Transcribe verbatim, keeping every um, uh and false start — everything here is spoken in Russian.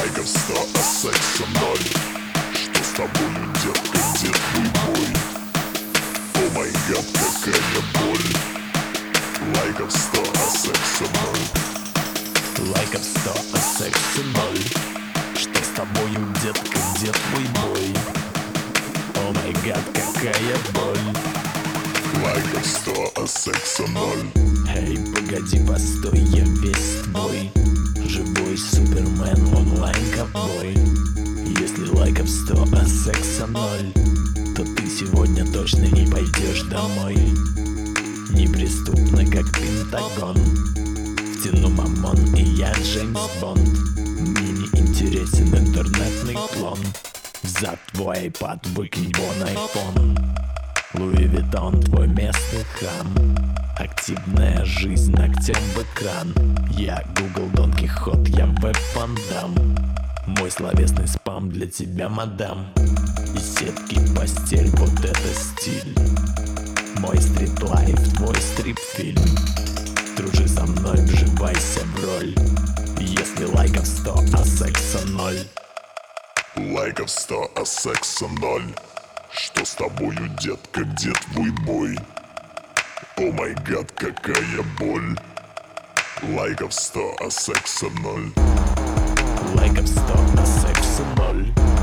Лайков сто, а секса ноль. Что с тобою, детка, где твой бой? О май гад, какая боль. Лайков сто, а секса ноль. Лайков сто, а секса ноль. Что с тобою, детка, где твой бой? О май гад, какая боль. Лайков сто, а секса ноль. Эй, погоди, постой, я весь твой. Живой супермен, онлайн-ковбой. Если лайков сто, а секса ноль, то ты сегодня точно не пойдешь домой. Неприступно, как Пентагон. Втяну мамон, и я Джеймс Бонд. Мне не интересен интернетный клон. За твой iPad выкинь вон айфон. Луи Виттон, твой местный хам. Активная жизнь ногтем в экран. Я Google Дон Кихот, я веб Вандам. Мой словесный спам для тебя, мадам. И сетки, постель, вот это стиль. Мой стрит-лайф, твой стрип-фильм. Дружи со мной, вживайся в роль. Если лайков сто, а секса ноль. Лайков сто, а секса ноль. Что с тобою, детка, где твой бой? О май гад, какая боль. Лайков сто, а секса ноль. Лайков сто, а секса ноль.